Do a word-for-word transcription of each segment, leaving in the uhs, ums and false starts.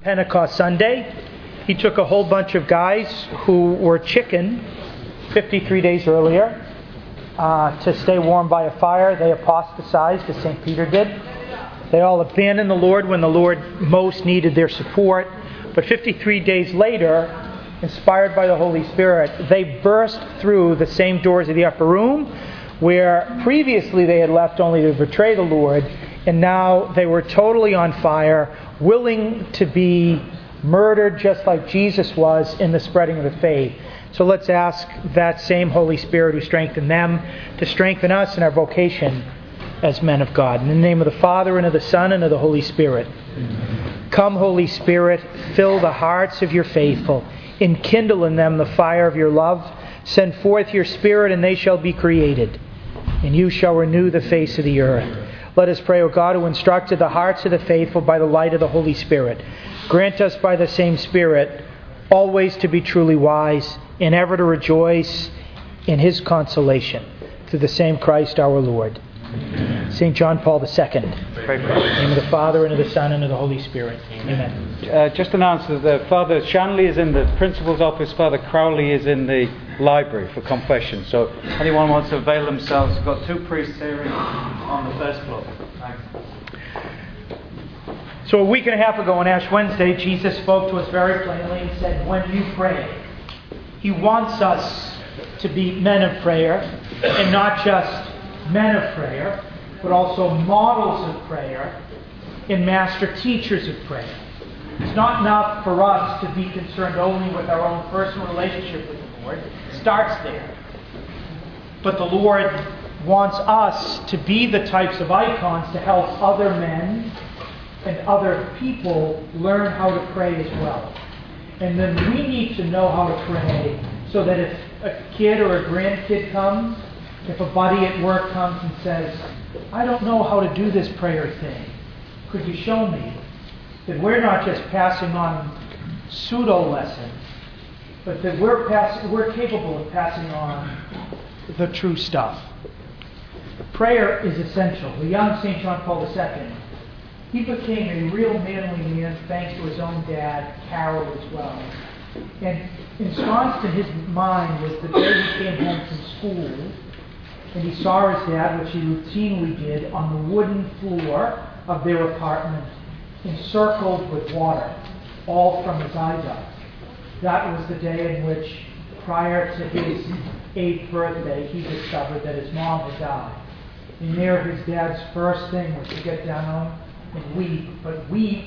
Pentecost Sunday, he took a whole bunch of guys who were chicken fifty-three days earlier uh, to stay warm by a fire. They apostatized, as Saint Peter did. They all abandoned the Lord when the Lord most needed their support. But fifty-three days later, inspired by the Holy Spirit, they burst through the same doors of the upper room where previously they had left only to betray the Lord, and now they were totally on fire, willing to be murdered just like Jesus was in the spreading of the faith. So let's ask that same Holy Spirit who strengthened them to strengthen us in our vocation as men of God. In the name of the Father, and of the Son, and of the Holy Spirit. Amen. Come, Holy Spirit, fill the hearts of your faithful. Enkindle in them the fire of your love. Send forth your Spirit, and they shall be created. And you shall renew the face of the earth. Let us pray, O God, who instructed the hearts of the faithful by the light of the Holy Spirit. Grant us by the same Spirit always to be truly wise, and ever to rejoice in His consolation. Through the same Christ our Lord. Amen. Saint John Paul the Second. Pray for us. In the name of the Father, and of the Son, and of the Holy Spirit. Amen. Uh, just announce that uh, Father Shanley is in the principal's office. Father Crowley is in the library for confession. So anyone wants to avail themselves, we've got two priests here on the first floor. Thanks. So a week and a half ago on Ash Wednesday, Jesus spoke to us very plainly and said, when you pray, He wants us to be men of prayer, and not just men of prayer, but also models of prayer and master teachers of prayer. It's not enough for us to be concerned only with our own personal relationship with the Lord. It starts there. But the Lord wants us to be the types of icons to help other men and other people learn how to pray as well. And then we need to know how to pray so that if a kid or a grandkid comes, if a buddy at work comes and says, I don't know how to do this prayer thing, could you show me? That we're not just passing on pseudo lessons, but that we're pass- we're capable of passing on the true stuff. Prayer is essential. The young Saint John Paul the Second, he became a real manly man thanks to his own dad, Carol, as well. And ensconced in his mind was the day he came home from school and he saw his dad, which he routinely did, on the wooden floor of their apartment, encircled with water, all from his eye duct. That was the day in which, prior to his eighth birthday, he discovered that his mom had died. And there his dad's first thing was to get down and weep, but weep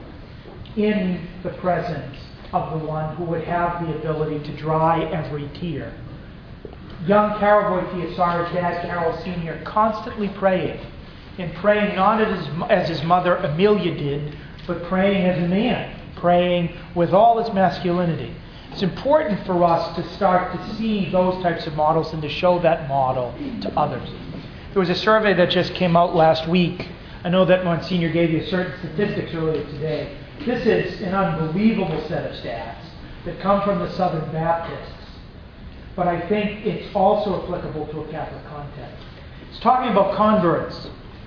in the presence of the one who would have the ability to dry every tear. Young Carol Boitia saw his dad, Carol Senior, constantly praying, and praying not as, as his mother Amelia did, but praying as a man, praying with all his masculinity. It's important for us to start to see those types of models and to show that model to others. There was a survey that just came out last week. I know that Monsignor gave you certain statistics earlier today. This is an unbelievable set of stats that come from the Southern Baptists. But I think it's also applicable to a Catholic context. It's talking about converts.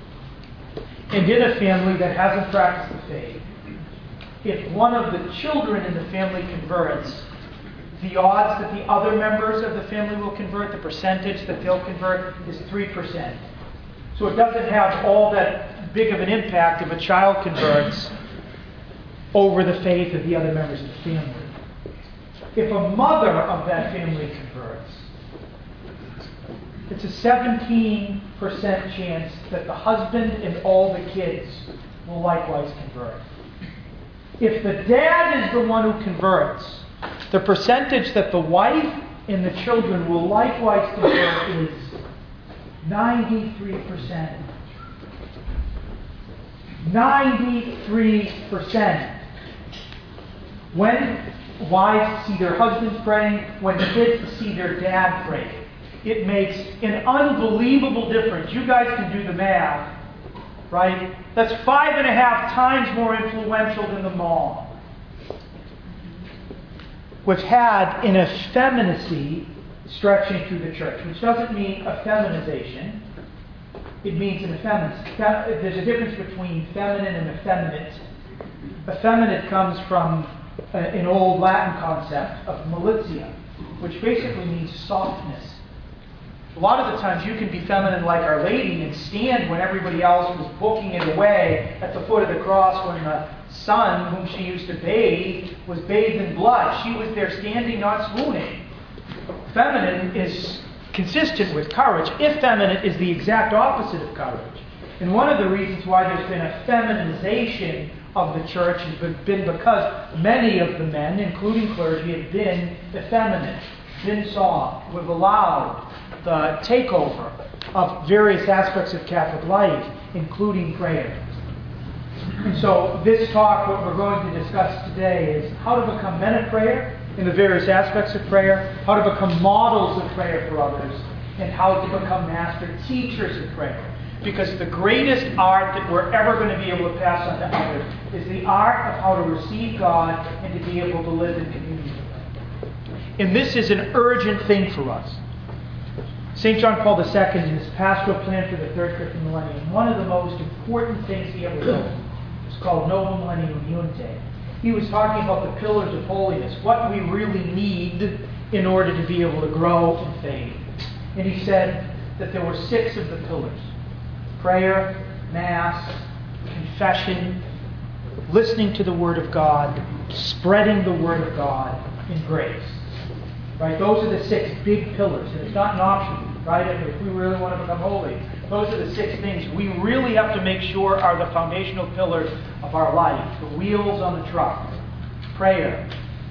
And in a family that hasn't practiced the faith, if one of the children in the family converts, the odds that the other members of the family will convert, the percentage that they'll convert, is three percent. So it doesn't have all that big of an impact if a child converts over the faith of the other members of the family. If a mother of that family converts, it's a seventeen percent chance that the husband and all the kids will likewise convert. If the dad is the one who converts, the percentage that the wife and the children will likewise convert is ninety-three percent. ninety-three percent. When wives see their husbands praying, when kids see their dad praying, it makes an unbelievable difference. You guys can do the math, right? That's five and a half times more influential than the mom. We've had an effeminacy stretching through the church, which doesn't mean effeminization. It means an effeminacy. There's a difference between feminine and effeminate. Effeminate comes from uh, an old Latin concept of militia, which basically means softness. A lot of the times you can be feminine like Our Lady and stand when everybody else was booking it away at the foot of the cross when the son, whom she used to bathe, was bathed in blood. She was there standing, not swooning. Feminine is consistent with courage. Effeminate is the exact opposite of courage. And one of the reasons why there's been a feminization of the church has been because many of the men, including clergy, have been effeminate, been soft. We've allowed the takeover of various aspects of Catholic life, including prayer. And so this talk, what we're going to discuss today is how to become men of prayer in the various aspects of prayer, how to become models of prayer for others, and how to become master teachers of prayer. Because the greatest art that we're ever going to be able to pass on to others is the art of how to receive God and to be able to live in community with Him. And this is an urgent thing for us. Saint John Paul the Second, in his pastoral plan for the third Christian millennium, one of the most important things he ever wrote is called Novum Millennium Unite. He was talking about the pillars of holiness, what we really need in order to be able to grow in faith. And he said that there were six of the pillars: prayer, Mass, confession, listening to the Word of God, spreading the Word of God, and grace. Right? Those are the six big pillars, and it's not an option, right? If we really want to become holy, those are the six things we really have to make sure are the foundational pillars of our life, the wheels on the truck: prayer,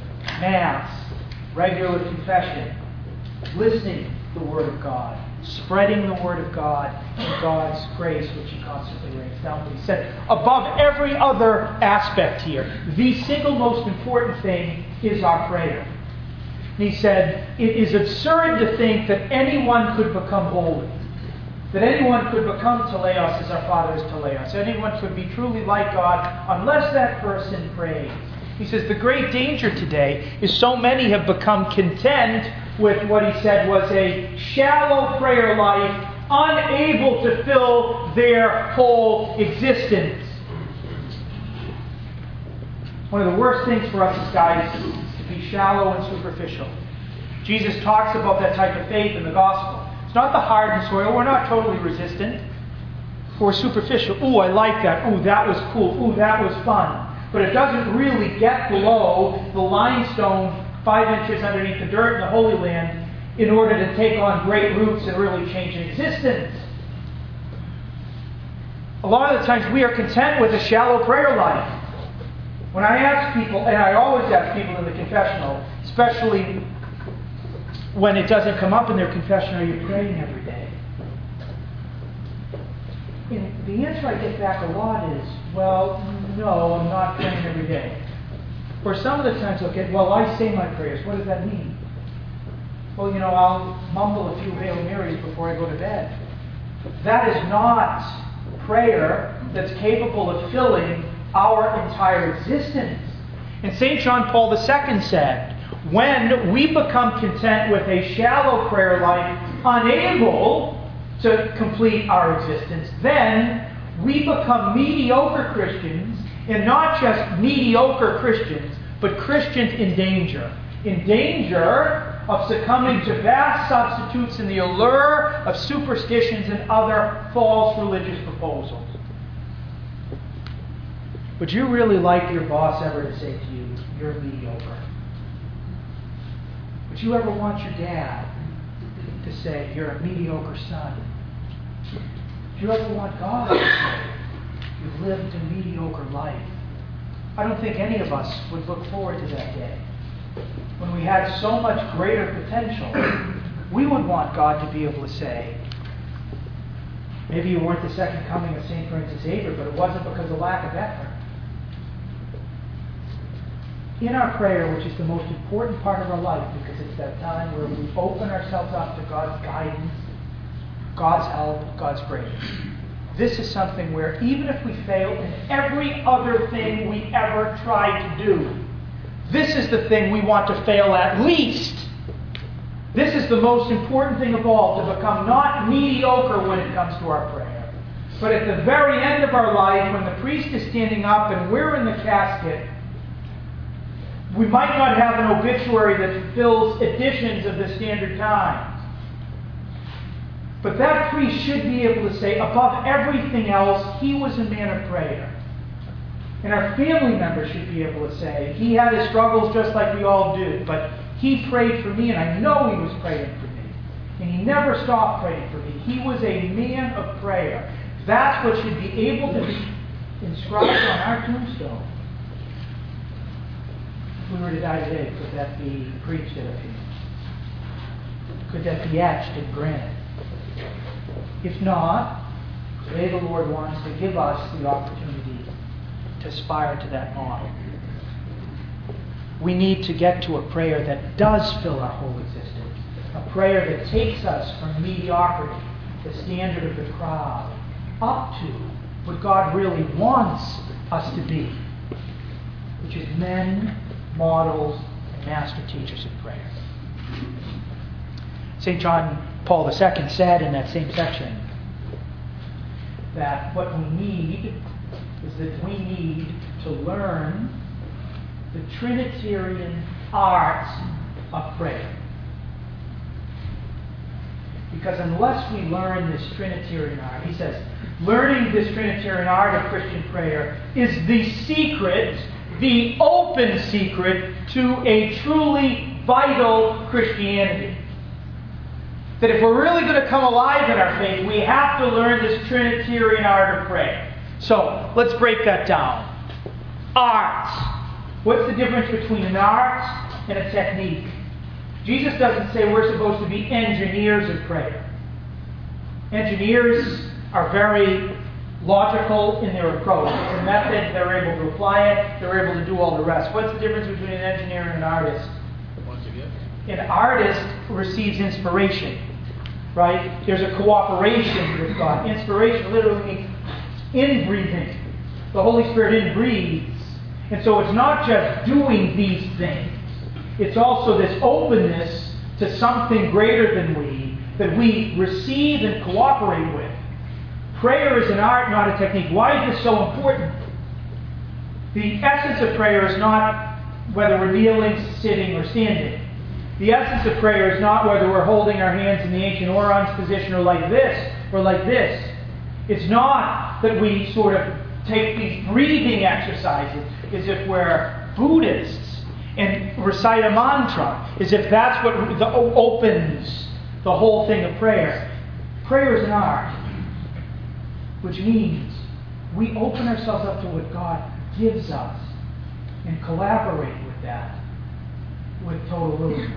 Mass, regular confession, listening to the Word of God, spreading the Word of God, and God's grace, which He constantly rains down. But He said, above every other aspect here, the single most important thing is our prayer. And he said, it is absurd to think that anyone could become holy, that anyone could become teleos as our Father is teleos, anyone could be truly like God unless that person prays. He says the great danger today is so many have become content with what he said was a shallow prayer life, unable to fill their whole existence. One of the worst things for us as guys is to be shallow and superficial. Jesus talks about that type of faith in the gospel. It's not the hardened soil. We're not totally resistant. We're superficial. Ooh, I like that. Ooh, that was cool. Ooh, that was fun. But it doesn't really get below the limestone five inches underneath the dirt in the Holy Land in order to take on great roots and really change existence. A lot of the times we are content with a shallow prayer life. When I ask people, and I always ask people in the confessional, especially when it doesn't come up in their confession, are you praying every day? And the answer I get back a lot is, well, no, I'm not praying every day. Or some of the times I'll get, well, I say my prayers. What does that mean? Well, you know, I'll mumble a few Hail Marys before I go to bed. That is not prayer that's capable of filling our entire existence. And Saint John Paul the Second said, when we become content with a shallow prayer life, unable to complete our existence, then we become mediocre Christians, and not just mediocre Christians, but Christians in danger. In danger of succumbing to vast substitutes in the allure of superstitions and other false religious proposals. Would you really like your boss ever to say to you, you're mediocre? Would you ever want your dad to say, you're a mediocre son? Would you ever want God to say, you've lived a mediocre life? I don't think any of us would look forward to that day. When we had so much greater potential, we would want God to be able to say, maybe you weren't the second coming of Saint Francis Xavier, but it wasn't because of lack of effort. In our prayer, which is the most important part of our life, because it's that time where we open ourselves up to God's guidance, God's help, God's grace. This is something where even if we fail in every other thing we ever try to do, this is the thing we want to fail at least. This is the most important thing of all, to become not mediocre when it comes to our prayer, But at the very end of our life, when the priest is standing up and we're in the casket, we might not have an obituary that fulfills editions of the Standard Times. But that priest should be able to say, above everything else, he was a man of prayer. And our family members should be able to say, he had his struggles just like we all do, but he prayed for me, and I know he was praying for me. And he never stopped praying for me. He was a man of prayer. That's what should be able to be inscribed on our tombstone. If we were to die today, could that be preached at a funeral? Could that be etched in granite? If not, today the Lord wants to give us the opportunity to aspire to that model. We need to get to a prayer that does fill our whole existence. A prayer that takes us from mediocrity, the standard of the crowd, up to what God really wants us to be, which is men, models, and master teachers of prayer. Saint John Paul the Second said in that same section that what we need is that we need to learn the Trinitarian art of prayer. Because unless we learn this Trinitarian art, he says, learning this Trinitarian art of Christian prayer is the secret, the open secret to a truly vital Christianity. That if we're really going to come alive in our faith, we have to learn this Trinitarian art of prayer. So, let's break that down. Art. What's the difference between an art and a technique? Jesus doesn't say we're supposed to be engineers of prayer. Engineers are very logical in their approach. It's a method, they're able to apply it, they're able to do all the rest. What's the difference between an engineer and an artist? An artist receives inspiration, right? There's a cooperation with God. Inspiration literally means inbreathing. The Holy Spirit inbreathes. And so it's not just doing these things. It's also this openness to something greater than we, that we receive and cooperate with. Prayer is an art, not a technique. Why is this so important? The essence of prayer is not whether we're kneeling, sitting, or standing. The essence of prayer is not whether we're holding our hands in the ancient orans position or like this, or like this. It's not that we sort of take these breathing exercises as if we're Buddhists and recite a mantra, as if that's what opens the whole thing of prayer. Prayer is an art, which means we open ourselves up to what God gives us and collaborate with that with total willingness.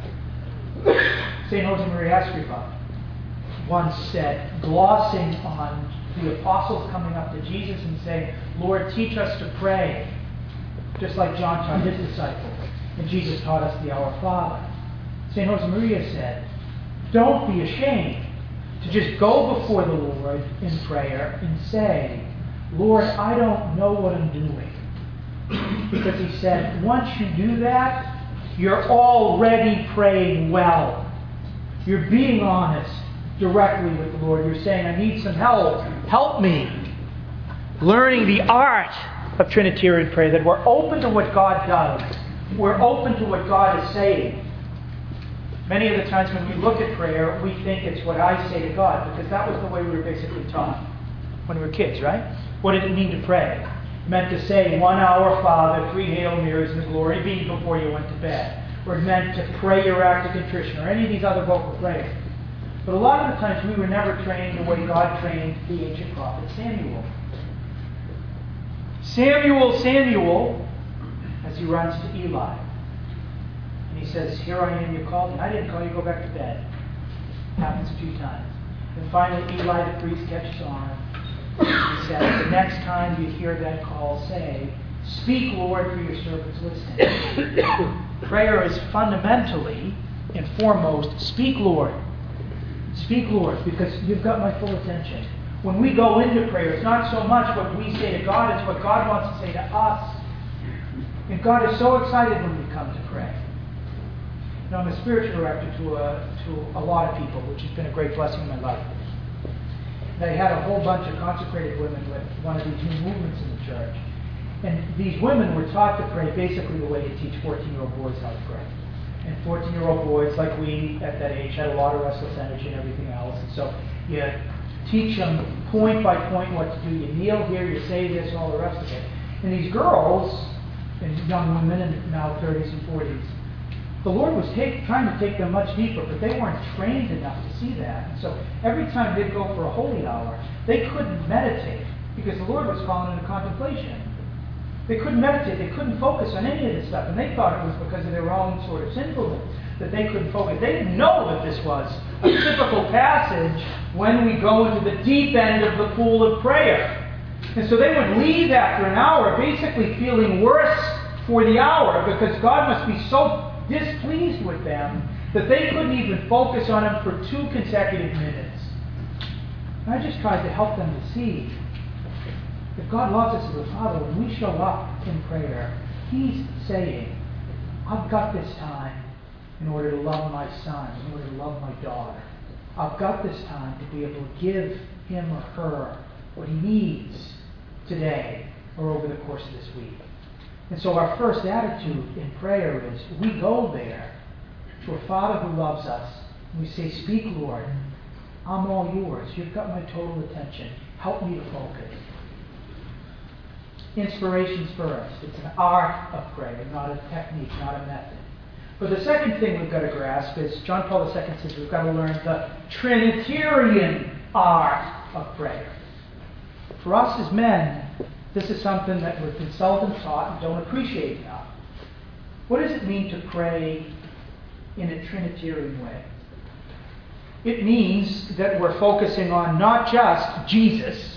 Saint Josemaria Escrivá once said, glossing on the apostles coming up to Jesus and saying, Lord, teach us to pray, just like John taught his disciples, and Jesus taught us the Our Father. Saint Josemaria said, don't be ashamed to just go before the Lord in prayer and say, Lord, I don't know what I'm doing. Because he said, once you do that, you're already praying well. You're being honest directly with the Lord. You're saying, I need some help. Help me. Learning the art of Trinitarian prayer, that we're open to what God does. We're open to what God is saying. Many of the times when we look at prayer, we think it's what I say to God, because that was the way we were basically taught when we were kids, right? What did it mean to pray? It meant to say one Our Father, three Hail Marys, and the glory be before you went to bed. Or it meant to pray your act of contrition, or any of these other vocal prayers. But a lot of the times we were never trained the way God trained the ancient prophet Samuel. Samuel, Samuel, as he runs to Eli. And he says, here I am, you called me. I didn't call you, go back to bed. Happens a few times. And finally Eli the priest catches on. He says, the next time you hear that call, say, speak, Lord, for your servant's listening. Prayer is fundamentally and foremost, speak, Lord. Speak, Lord, because you've got my full attention. When we go into prayer, it's not so much what we say to God, it's what God wants to say to us. And God is so excited when we come to pray. You know, I'm a spiritual director to a, to a lot of people, which has been a great blessing in my life. And they had a whole bunch of consecrated women with one of these new movements in the church. And these women were taught to pray basically the way you teach fourteen-year-old boys how to pray. And fourteen-year-old boys, like we at that age, had a lot of restless energy and everything else. And so you teach them point by point what to do. You kneel here, you say this, all the rest of it. And these girls, and young women in now thirties and forties, the Lord was take, trying to take them much deeper, but they weren't trained enough to see that. And so every time they'd go for a holy hour, they couldn't meditate because the Lord was calling into contemplation. They couldn't meditate. They couldn't focus on any of this stuff. And they thought it was because of their own sort of sinfulness that they couldn't focus. They didn't know that this was a typical passage when we go into the deep end of the pool of prayer. And so they would leave after an hour basically feeling worse for the hour because God must be so displeased with them that they couldn't even focus on Him for two consecutive minutes. And I just tried to help them to see that God loves us as a Father. When we show up in prayer, He's saying, I've got this time in order to love my son, in order to love my daughter. I've got this time to be able to give him or her what he needs today or over the course of this week. And so our first attitude in prayer is we go there to a Father who loves us. And we say, speak, Lord. I'm all yours. You've got my total attention. Help me to focus. Inspiration's first. It's an art of prayer, not a technique, not a method. But the second thing we've got to grasp is John Paul the Second says we've got to learn the Trinitarian art of prayer. For us as men, this is something that we've been seldom taught and don't appreciate enough. What does it mean to pray in a Trinitarian way? It means that we're focusing on not just Jesus.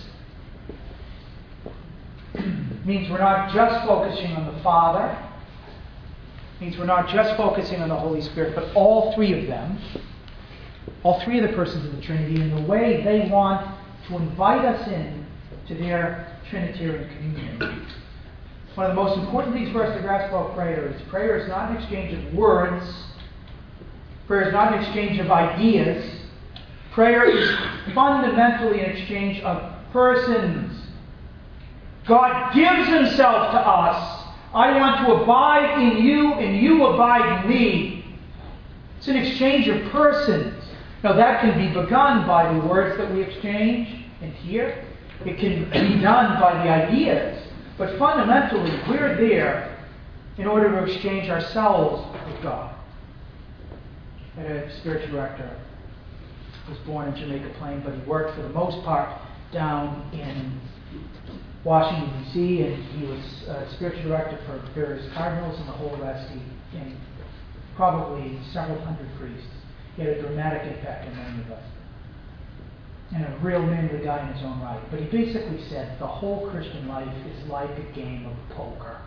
It means we're not just focusing on the Father. It means we're not just focusing on the Holy Spirit, but all three of them, all three of the persons of the Trinity, in the way they want to invite us in to their Trinitarian communion. One of the most important things for us to grasp about prayer is prayer is not an exchange of words. Prayer is not an exchange of ideas. Prayer is fundamentally an exchange of persons. God gives Himself to us. I want to abide in you and you abide in me. It's an exchange of persons. Now that can be begun by the words that we exchange and hear. It can be done by the ideas. But fundamentally, we're there in order to exchange ourselves with God. I had a spiritual director who was born in Jamaica Plain, but he worked for the most part down in Washington, D C, and he was uh, spiritual director for various cardinals and the whole rest. He and probably several hundred priests. He had a dramatic impact on many of us. And a real manly guy in his own right. But he basically said the whole Christian life is like a game of poker.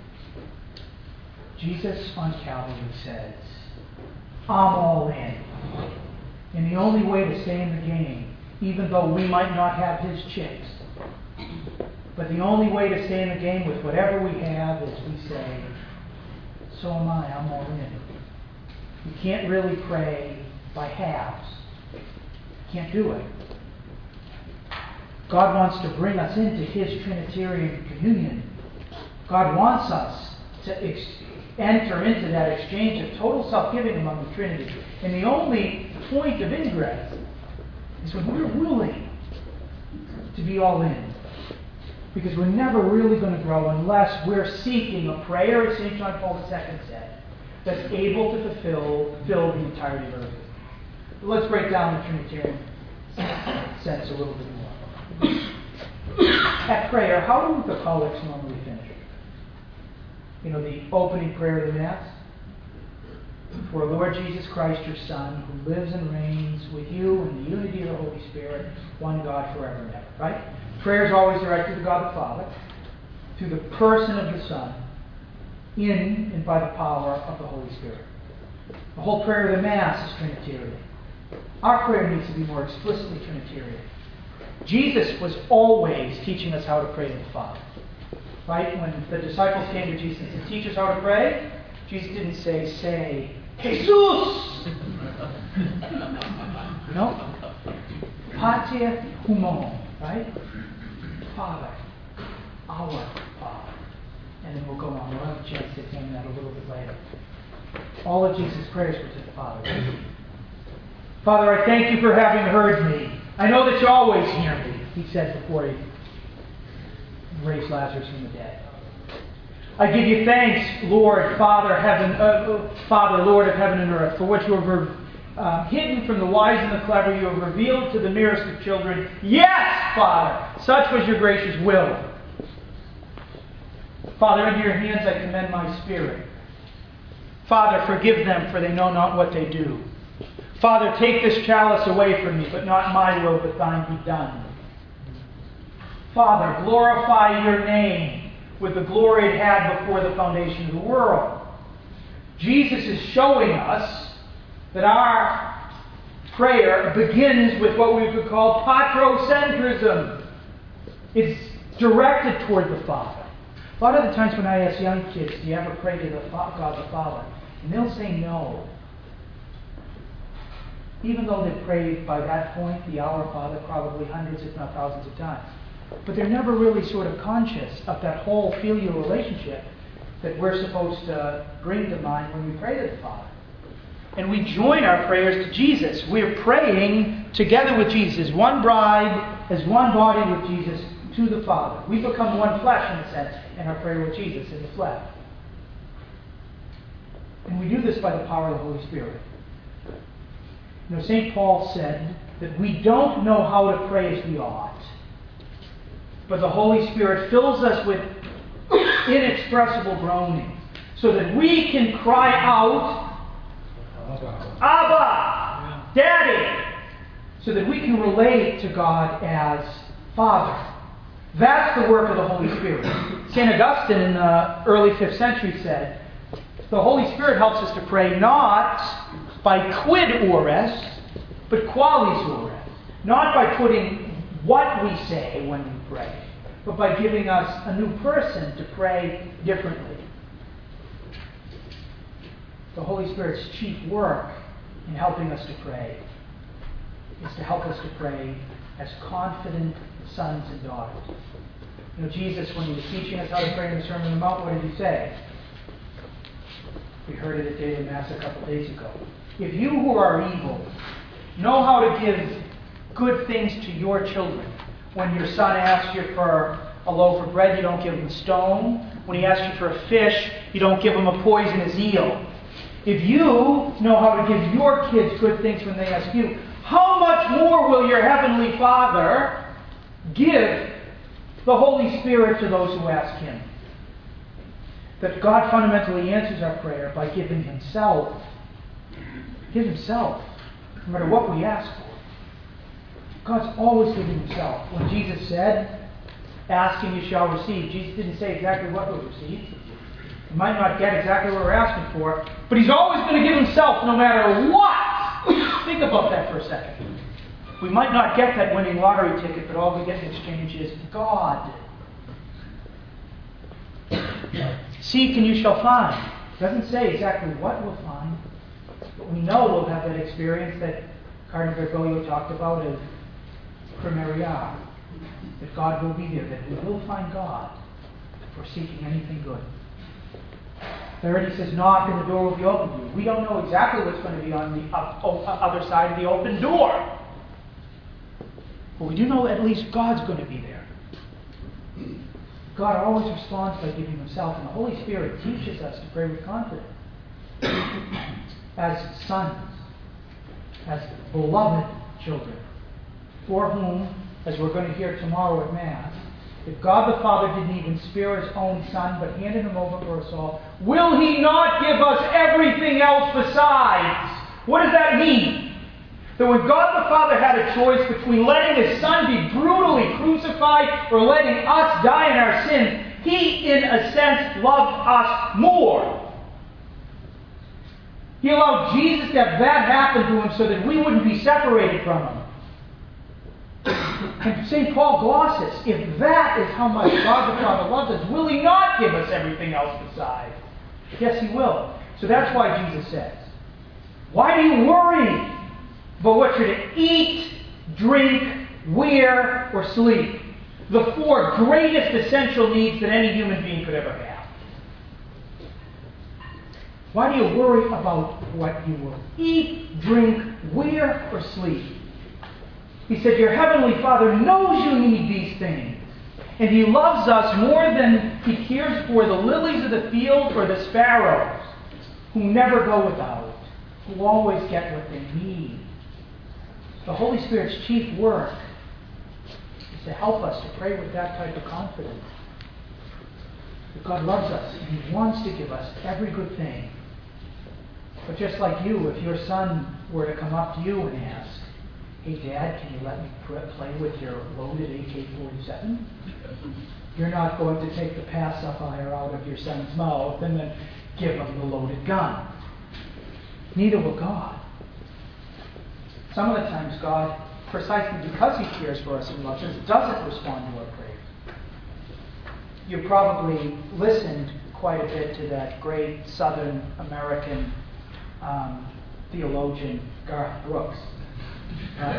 Jesus on Calvary says, I'm all in. And the only way to stay in the game, even though we might not have his chips, but the only way to stay in the game with whatever we have is we say, so am I, I'm all in. You can't really pray by halves. You can't do it. God wants to bring us into His Trinitarian communion. God wants us to ex- enter into that exchange of total self-giving among the Trinity. And the only point of ingress is when we're willing to be all in. Because we're never really going to grow unless we're seeking a prayer, as Saint John Paul the Second said, that's able to fulfill, fill the entirety of earth. But let's break down the Trinitarian sense a little bit more. At prayer, how do the collects normally finish? You know, the opening prayer of the Mass. For Lord Jesus Christ, your Son, who lives and reigns with you in the unity of the Holy Spirit, one God forever and ever. Right? Prayer is always directed to God the Father, through the person of the Son, in and by the power of the Holy Spirit. The whole prayer of the Mass is Trinitarian. Our prayer needs to be more explicitly Trinitarian. Jesus was always teaching us how to pray to the Father. Right? When the disciples came to Jesus and said, teach us how to pray, Jesus didn't say, say, Jesus! No. Pater humon, right? Father, our Father. And then we'll go on. We'll have a chance to examine that a little bit later. All of Jesus' prayers were to the Father. Father, I thank you for having heard me. I know that you always hear me, he said before he raised Lazarus from the dead. I give you thanks, Lord, Father, heaven, uh, Father, Lord of heaven and earth, for what you have uh, hidden from the wise and the clever, you have revealed to the merest of children. Yes, Father, such was your gracious will. Father, into your hands I commend my spirit. Father, forgive them, for they know not what they do. Father, take this chalice away from me, but not my will, but thine be done. Father, glorify your name with the glory it had before the foundation of the world. Jesus is showing us that our prayer begins with what we could call patrocentrism. It's directed toward the Father. A lot of the times when I ask young kids, do you ever pray to the God the Father? And they'll say no. Even though they've prayed by that point, the Our Father, probably hundreds if not thousands of times. But they're never really sort of conscious of that whole filial relationship that we're supposed to bring to mind when we pray to the Father. And we join our prayers to Jesus. We're praying together with Jesus, one bride, as one body with Jesus, to the Father. We become one flesh, in a sense, in our prayer with Jesus in the flesh. And we do this by the power of the Holy Spirit. You know, Saint Paul said that we don't know how to pray as we ought, but the Holy Spirit fills us with inexpressible groaning, so that we can cry out, Abba, Daddy, so that we can relate to God as Father. That's the work of the Holy Spirit. Saint Augustine in the early fifth century said, the Holy Spirit helps us to pray not by quid ores, but qualis ores. Not by putting what we say when we pray, but by giving us a new person to pray differently. The Holy Spirit's chief work in helping us to pray is to help us to pray as confident sons and daughters. You know, Jesus, when he was teaching us how to pray in the Sermon on the Mount, what did he say? We heard it at daily Mass a couple days ago. If you who are evil know how to give good things to your children, when your son asks you for a loaf of bread, you don't give him a stone. When he asks you for a fish, you don't give him a poisonous eel. If you know how to give your kids good things when they ask you, how much more will your Heavenly Father give the Holy Spirit to those who ask Him? That God fundamentally answers our prayer by giving Himself. Give Himself, no matter what we ask for. God's always giving Himself. When Jesus said, ask and you shall receive, Jesus didn't say exactly what we'll receive. We might not get exactly what we're asking for, but He's always going to give Himself no matter what. Think about that for a second. We might not get that winning lottery ticket, but all we get in exchange is God. Seek and you shall find. It doesn't say exactly what we'll find, but we know we'll have that experience that Cardinal Bergoglio talked about of Primaria. That God will be there, that we will find God if we're seeking anything good. Third, he says, knock and the door will be opened to you. We don't know exactly what's going to be on the other side of the open door. But we do know at least God's going to be there. God always responds by giving Himself, and the Holy Spirit teaches us to pray with confidence. As sons, as beloved children, for whom, as we're going to hear tomorrow at Mass, if God the Father didn't even spare His own Son, but handed Him over for us all, will He not give us everything else besides? What does that mean? That when God the Father had a choice between letting His Son be brutally crucified or letting us die in our sins, He, in a sense, loved us more. He allowed Jesus to have that happen to Him so that we wouldn't be separated from Him. And Saint Paul glosses, if that is how much God the Father loves us, will He not give us everything else besides? Yes, He will. So that's why Jesus says, why do you worry about what you're to eat drink, wear, or sleep. The four greatest essential needs that any human being could ever have. Why do you worry about what you will eat, drink, wear, or sleep? He said, your heavenly Father knows you need these things. And He loves us more than He cares for the lilies of the field or the sparrows, who never go without, who always get what they need. The Holy Spirit's chief work is to help us to pray with that type of confidence. That God loves us and He wants to give us every good thing. But just like you, if your son were to come up to you and ask, hey Dad, can you let me play with your loaded A K forty-seven? You're not going to take the pacifier out of your son's mouth and then give him the loaded gun. Neither will God. Some of the times God, precisely because He cares for us and loves us, doesn't respond to our prayers. You probably listened quite a bit to that great Southern American um, theologian, Garth Brooks. Right?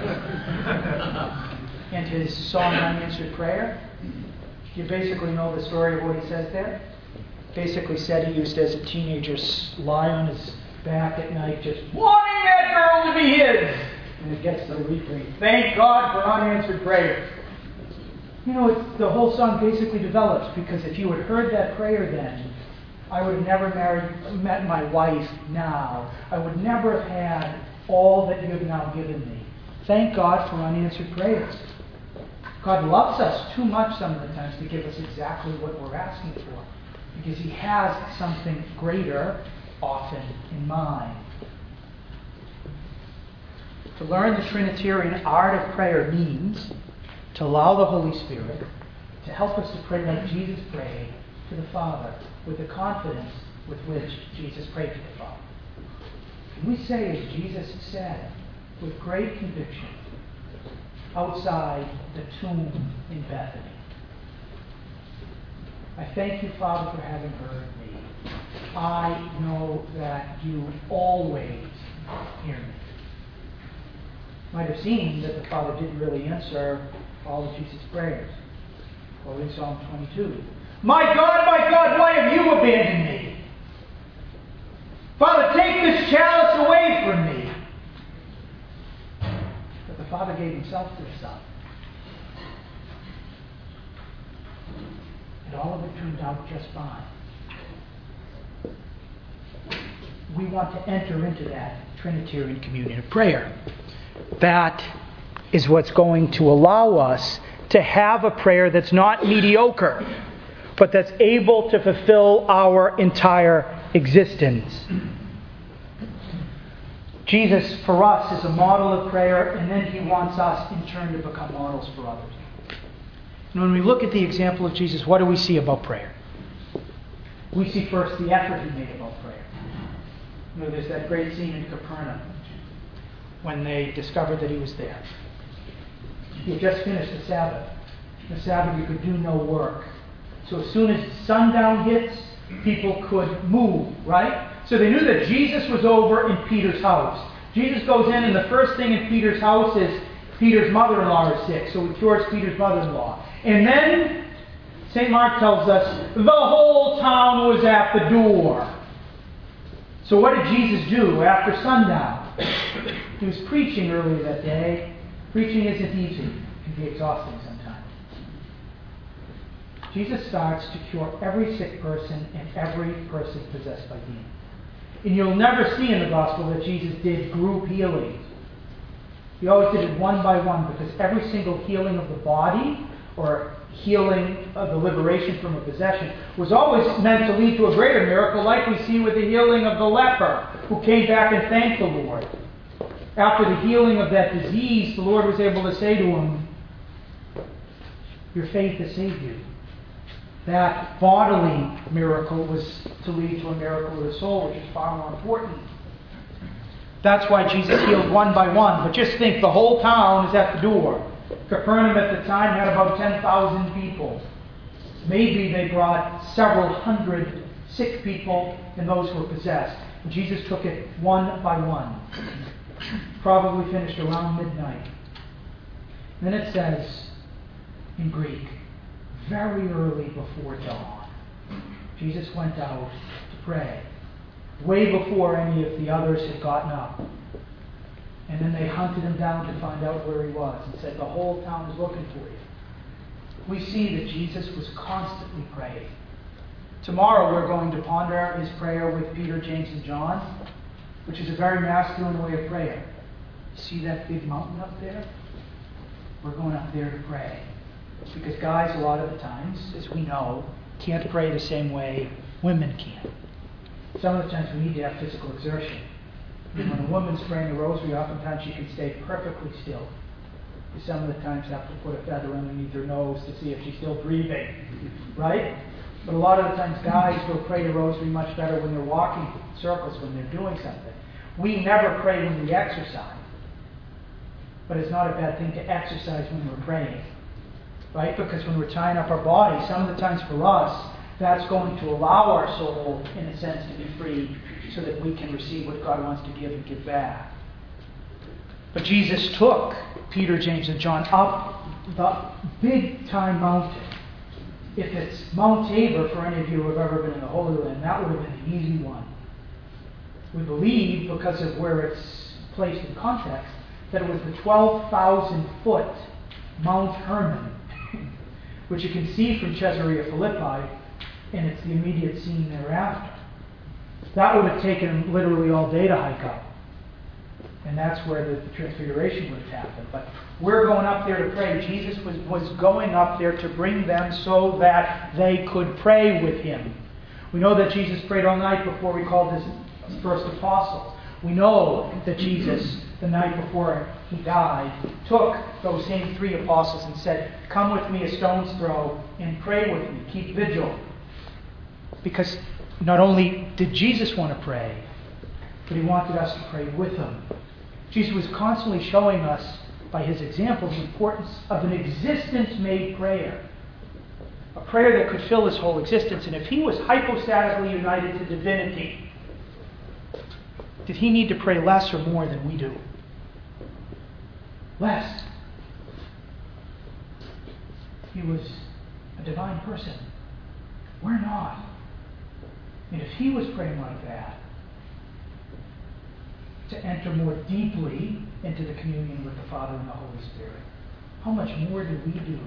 And his song, Unanswered Prayer. You basically know the story of what he says there. Basically said he used as a teenager lie on his back at night just wanting that girl to be his. And it gets the refrain, thank God for unanswered prayers. You know, it's, the whole song basically develops because if you had heard that prayer then, I would have never married, met my wife now. I would never have had all that you have now given me. Thank God for unanswered prayers. God loves us too much some of the times to give us exactly what we're asking for, because He has something greater often in mind. To learn the Trinitarian art of prayer means to allow the Holy Spirit to help us to pray like Jesus prayed to the Father, with the confidence with which Jesus prayed to the Father. And we say, as Jesus said, with great conviction, outside the tomb in Bethany, I thank you, Father, for having heard me. I know that you always hear me. Might have seemed that the Father didn't really answer all of Jesus' prayers. Quoting Psalm twenty-two. My God, my God, why have you abandoned me? Father, take this chalice away from me. But the Father gave Himself to the Son. And all of it turned out just fine. We want to enter into that Trinitarian communion of prayer. That is what's going to allow us to have a prayer that's not mediocre, but that's able to fulfill our entire existence. Jesus, for us, is a model of prayer, and then He wants us, in turn, to become models for others. And when we look at the example of Jesus, what do we see about prayer? We see first the effort He made about prayer. You know, there's that great scene in Capernaum when they discovered that He was there. He had just finished the Sabbath. The Sabbath, you could do no work. So as soon as sundown hits, people could move, right? So they knew that Jesus was over in Peter's house. Jesus goes in, and the first thing in Peter's house is Peter's mother-in-law is sick, so he cures Peter's mother-in-law. And then Saint Mark tells us the whole town was at the door. So what did Jesus do after sundown? He was preaching earlier that day. Preaching isn't easy. It can be exhausting sometimes. Jesus starts to cure every sick person and every person possessed by demons. And you'll never see in the gospel that Jesus did group healings. He always did it one by one, because every single healing of the body or healing of the liberation from a possession was always meant to lead to a greater miracle, like we see with the healing of the leper who came back and thanked the Lord. After the healing of that disease, the Lord was able to say to him, your faith has saved you. That bodily miracle was to lead to a miracle of the soul, which is far more important. That's why Jesus healed one by one. But just think, the whole town is at the door. Capernaum at the time had about ten thousand people. Maybe they brought several hundred sick people and those who were possessed. And Jesus took it one by one. Probably finished around midnight. Then it says in Greek, very early before dawn, Jesus went out to pray, way before any of the others had gotten up. And then they hunted him down to find out where he was and said, the whole town is looking for you. We see that Jesus was constantly praying. Tomorrow we're going to ponder his prayer with Peter, James, and John, which is a very masculine way of prayer. See that big mountain up there? We're going up there to pray. Because guys, a lot of the times, as we know, can't pray the same way women can. Some of the times we need to have physical exertion. And when a woman's praying the rosary, oftentimes she can stay perfectly still. You some of the times have to put a feather underneath her nose to see if she's still breathing. Right? But a lot of the times guys will pray the rosary much better when they're walking circles, when they're doing something. We never pray when we exercise. But it's not a bad thing to exercise when we're praying. Right? Because when we're tying up our body, some of the times for us, that's going to allow our soul, in a sense, to be free so that we can receive what God wants to give and give back. But Jesus took Peter, James, and John up the big-time mountain. If it's Mount Tabor, for any of you who have ever been in the Holy Land, that would have been the easy one. We believe, because of where it's placed in context, that it was the twelve thousand foot Mount Hermon, which you can see from Caesarea Philippi, and it's the immediate scene thereafter. That would have taken literally all day to hike up. And that's where the, the transfiguration would have happened. But we're going up there to pray. Jesus was, was going up there to bring them so that they could pray with him. We know that Jesus prayed all night before he called his first apostles. We know that Jesus, the night before he died, took those same three apostles and said, come with me a stone's throw and pray with me. Keep vigil. Because not only did Jesus want to pray, but he wanted us to pray with him. Jesus was constantly showing us, by his example, the importance of an existence-made prayer. A prayer that could fill his whole existence. And if he was hypostatically united to divinity, did he need to pray less or more than we do? Less. He was a divine person. We're not. And if he was praying like that, to enter more deeply into the communion with the Father and the Holy Spirit, how much more do we do?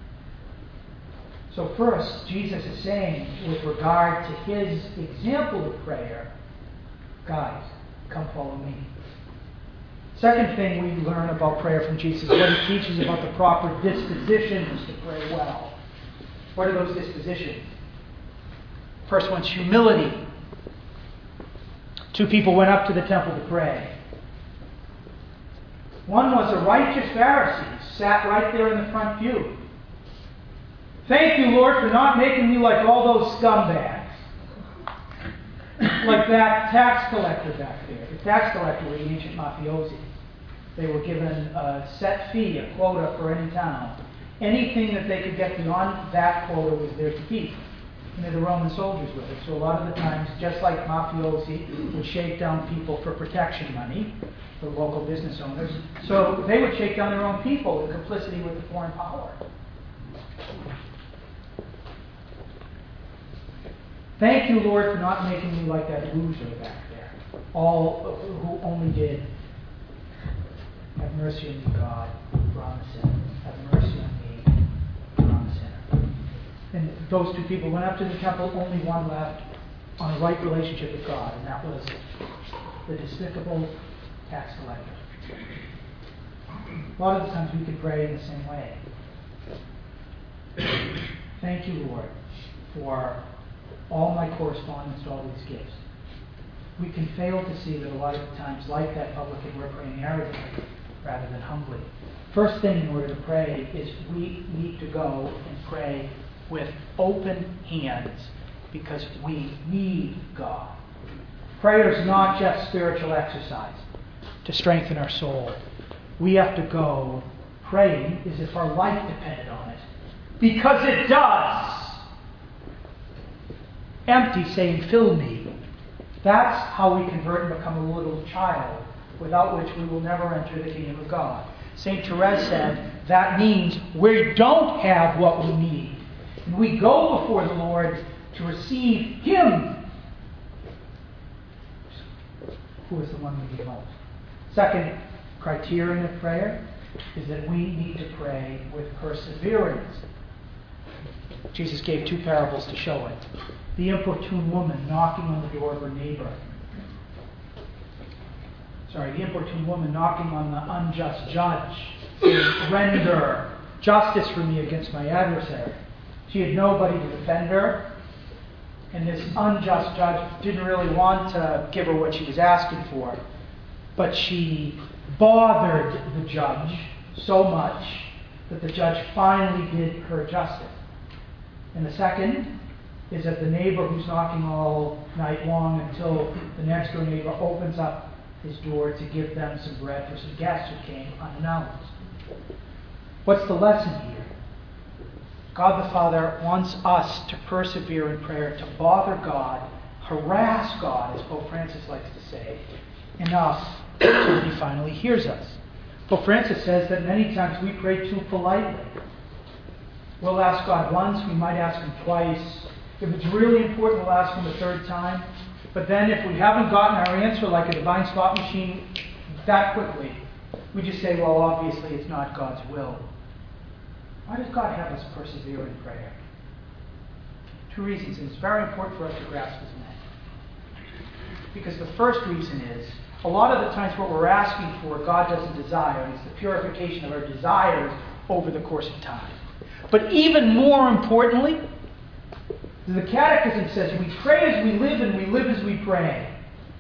So first, Jesus is saying, with regard to his example of prayer, guys, come follow me. Second thing we learn about prayer from Jesus is what he teaches about the proper dispositions to pray well. What are those dispositions? First one's humility. Two people went up to the temple to pray. One was a righteous Pharisee, sat right there in the front pew. Thank you, Lord, for not making me like all those scumbags. Like that tax collector back there. The tax collector were the ancient mafiosi. They were given a set fee, a quota for any town. Anything that they could get beyond that quota was theirs to keep. And they're the Roman soldiers with it. So a lot of the times, just like mafiosi would shake down people for protection money, for local business owners, so they would shake down their own people in complicity with the foreign power. Thank you, Lord, for not making me like that loser back there. All who only did. Have mercy on me, God, for I'm a sinner. Have mercy on me, for I'm a sinner. And those two people went up to the temple, only one left on a right relationship with God, and that was the despicable tax collector. A lot of the times we could pray in the same way. Thank you, Lord, for all my correspondence to all these gifts. We can fail to see that a lot of times, like that publican, we're praying arrogantly rather than humbly. First thing in order to pray is we need to go and pray with open hands because we need God. Prayer is not just spiritual exercise to strengthen our soul. We have to go praying as if our life depended on it. Because it does. Empty, saying, fill me. That's how we convert and become a little child, without which we will never enter the kingdom of God. Saint Therese said, that means we don't have what we need. And we go before the Lord to receive Him, who is the one we need most. Second criterion of prayer is that we need to pray with perseverance. Jesus gave two parables to show it. The importune woman knocking on the door of her neighbor. Sorry, the importune woman knocking on the unjust judge, saying, render justice for me against my adversary. She had nobody to defend her, and this unjust judge didn't really want to give her what she was asking for. But she bothered the judge so much that the judge finally did her justice. And the second is that the neighbor who's knocking all night long until the next door neighbor opens up his door to give them some bread for some guests who came unannounced. What's the lesson here? God the Father wants us to persevere in prayer, to bother God, harass God, as Pope Francis likes to say, enough until He finally hears us. Pope Francis says that many times we pray too politely. We'll ask God once, we might ask Him twice. If it's really important, we'll ask Him a third time. But then if we haven't gotten our answer like a divine slot machine that quickly, we just say, well, obviously it's not God's will. Why does God have us persevere in prayer? Two reasons, and it's very important for us to grasp as men. Because the first reason is, a lot of the times what we're asking for, God doesn't desire. It's the purification of our desires over the course of time. But even more importantly, the Catechism says we pray as we live and we live as we pray.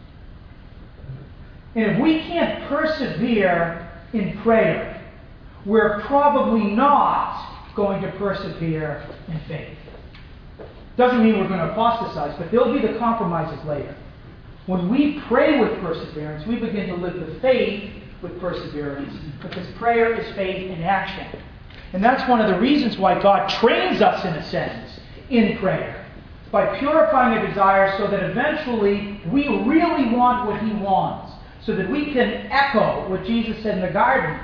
And if we can't persevere in prayer, we're probably not going to persevere in faith. Doesn't mean we're going to apostatize, but there'll be the compromises later. When we pray with perseverance, we begin to live the faith with perseverance, because prayer is faith in action. And that's one of the reasons why God trains us, in a sense, in prayer, by purifying a desire so that eventually we really want what He wants, so that we can echo what Jesus said in the garden.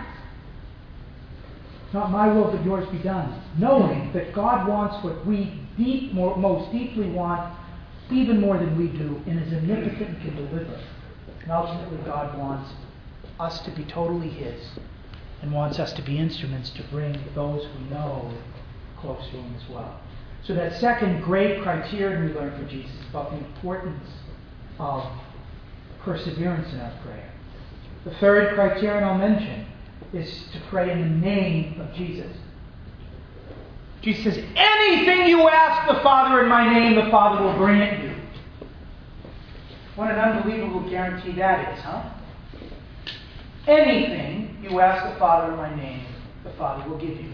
Not my will, but yours be done. Knowing that God wants what we deep, more, most deeply want, even more than we do, and is omnipotent and can deliver. And ultimately God wants us to be totally His, and wants us to be instruments to bring those we know close to Him as well. So that second great criterion we learn from Jesus about the importance of perseverance in our prayer. The third criterion I'll mention is to pray in the name of Jesus. Jesus says, anything you ask the Father in my name, the Father will grant you. What an unbelievable guarantee that is, huh? Anything you ask the Father in my name, the Father will give you.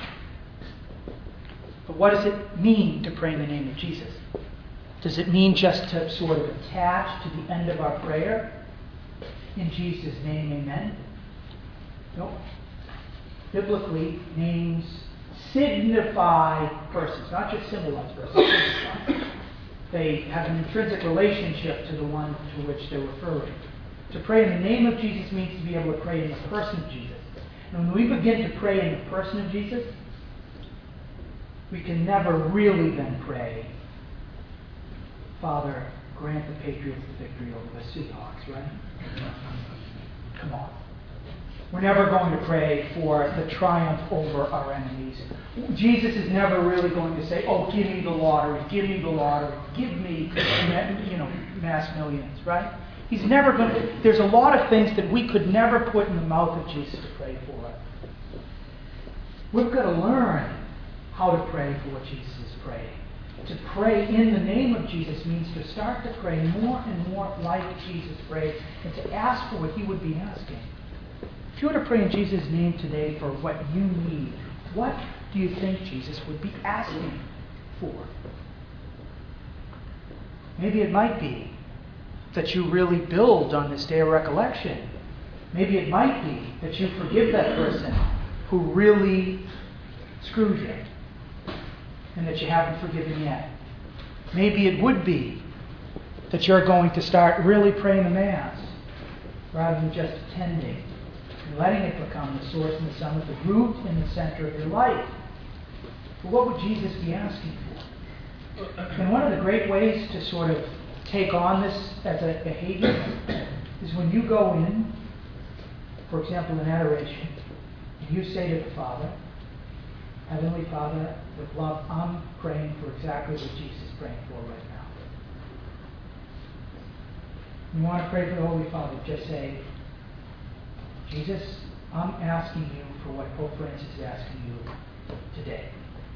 But what does it mean to pray in the name of Jesus? Does it mean just to sort of attach to the end of our prayer? In Jesus' name, amen? No. Biblically, names signify persons, not just symbolize persons. They have an intrinsic relationship to the one to which they're referring. To pray in the name of Jesus means to be able to pray in the person of Jesus. And when we begin to pray in the person of Jesus, we can never really then pray, Father, grant the Patriots the victory over the Seahawks, right? Come on. We're never going to pray for the triumph over our enemies. Jesus is never really going to say, oh, give me the lottery, give me the lottery, give me, you know, mass millions, right? He's never going to. There's a lot of things that we could never put in the mouth of Jesus to pray for. We've got to learn how to pray for what Jesus is praying. To pray in the name of Jesus means to start to pray more and more like Jesus prayed, and to ask for what He would be asking. If you were to pray in Jesus' name today for what you need, what do you think Jesus would be asking for? Maybe it might be that you really build on this day of recollection. Maybe it might be that you forgive that person who really screwed you and that you haven't forgiven yet. Maybe it would be that you're going to start really praying the Mass rather than just attending. and letting it become the source and the summit, the root and the center of your life. But what would Jesus be asking for? And one of the great ways to sort of take on this as a behavior is when you go in, for example, in adoration, and you say to the Father, Heavenly Father, with love, I'm praying for exactly what Jesus is praying for right now. You want to pray for the Holy Father, just say, Jesus, I'm asking you for what Pope Francis is asking you today.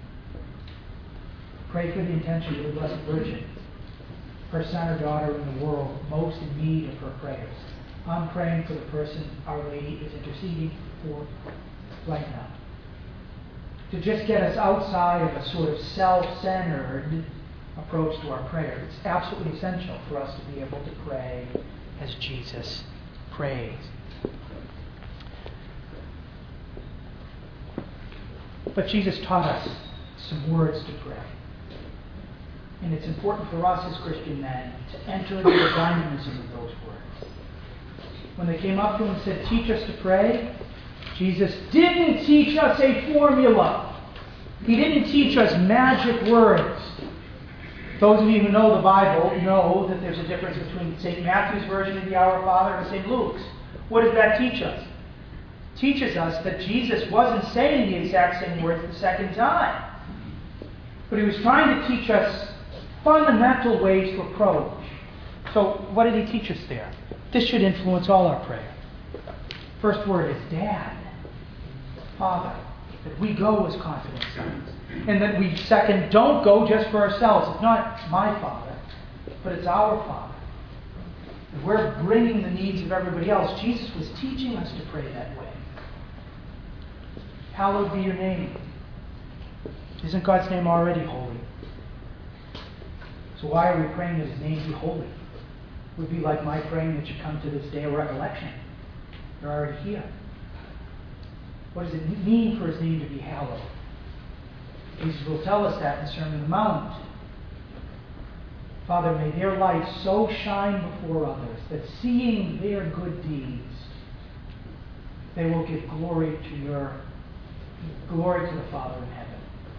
Pray for the intention of the Blessed Virgin, her son or daughter in the world most in need of her prayers. I'm praying for the person Our Lady is interceding for right now. To just get us outside of a sort of self-centered approach to our prayer. It's absolutely essential for us to be able to pray as Jesus prays. But Jesus taught us some words to pray. And it's important for us as Christian men to enter into the dynamism of those words. When they came up to him and said, teach us to pray, Jesus didn't teach us a formula. He didn't teach us magic words. Those of you who know the Bible know that there's a difference between Saint Matthew's version of the Our Father and Saint Luke's. What does that teach us? It teaches us that Jesus wasn't saying the exact same words the second time. But he was trying to teach us fundamental ways to approach. So what did he teach us there? This should influence all our prayer. First word is Dad, Father. That we go as confident sons. And that we, second, don't go just for ourselves. It's not my Father, but it's our Father. And we're bringing the needs of everybody else. Jesus was teaching us to pray that way. Hallowed be your name. Isn't God's name already holy? So why are we praying that his name be holy? It would be like my praying that you come to this day of recollection. You're already here. What does it mean for his name to be hallowed? Jesus will tell us that in the Sermon on the Mount. Father, may their light so shine before others that seeing their good deeds, they will give glory to your glory to the Father in heaven.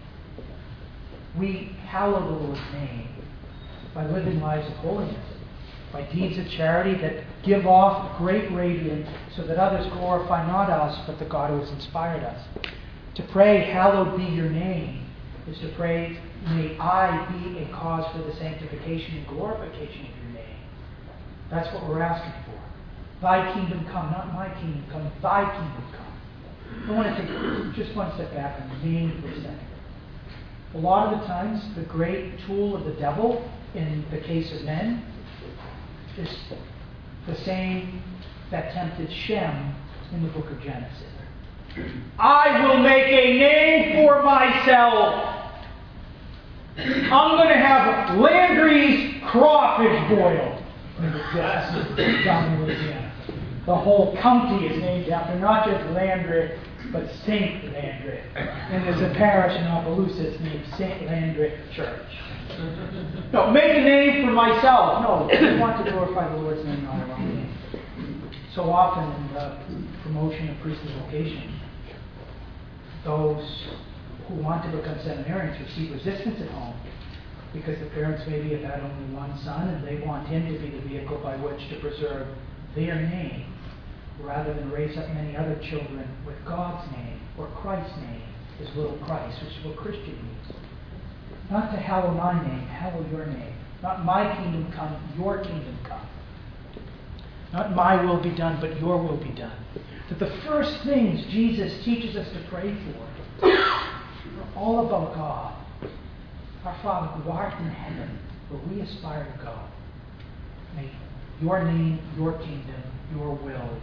We hallow the Lord's name by living lives of holiness, by deeds of charity that give off great radiance so that others glorify not us, but the God who has inspired us. To pray, hallowed be your name, is to pray, may I be a cause for the sanctification and glorification of your name. That's what we're asking for. Thy kingdom come, not my kingdom come, thy kingdom come. I want to take just one step back on the name for a second. A lot of the times, the great tool of the devil, in the case of men, is the same that tempted Shem in the book of Genesis. I will make a name for myself. I'm going to have Landry's crawfish boil. Down in Louisiana. The whole county is named after not just Landry, but Saint Landry. And there's a parish in Opelousas it's named Saint Landry Church. No, make a name for myself. No, we want to glorify the Lord's name, not our own name. So often in the promotion of priestly vocation, those who want to become seminarians receive resistance at home because the parents maybe have had only one son and they want him to be the vehicle by which to preserve their name rather than raise up many other children with God's name or Christ's name, his little Christ, which is what Christian means. Not to hallow my name, hallow your name. Not my kingdom come, your kingdom come. Not my will be done, but your will be done. That the first things Jesus teaches us to pray for are all about God. Our Father who art in heaven, where we aspire to go. May your name, your kingdom, your will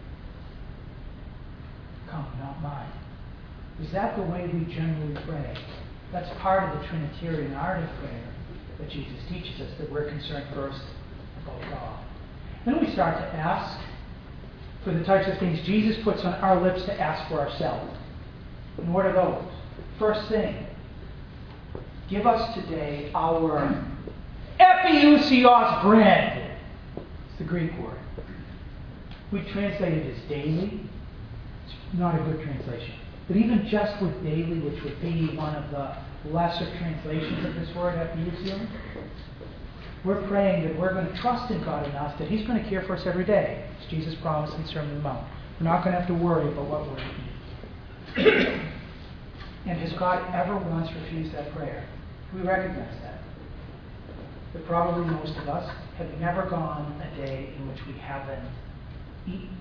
come, not mine. Is that the way we generally pray? That's part of the Trinitarian art of prayer that Jesus teaches us, that we're concerned first about God. Then we start to ask for the types of things Jesus puts on our lips to ask for ourselves. And what are those? First thing, give us today our epiousios bread. It's the Greek word. We translate it as daily, It's not a good translation. But even just with daily, which would be one of the lesser translations of this word, epousion, we're praying that we're going to trust in God enough that He's going to care for us every day, as Jesus promised in the Sermon on the Mount. We're not going to have to worry about what we're going to eat. And has God ever once refused that prayer? We recognize that. But probably most of us have never gone a day in which we haven't eaten.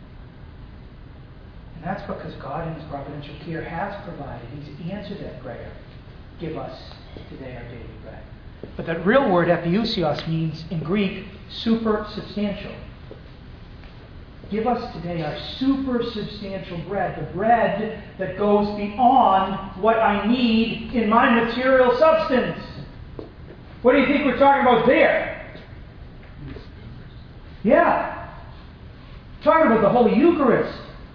And that's because God in His providential care has provided. He's answered that prayer. Give us today our daily bread. But that real word, epousios, means in Greek, super substantial. Give us today our super substantial bread, the bread that goes beyond what I need in my material substance. What do you think we're talking about there? Yeah. Talking about the Holy Eucharist.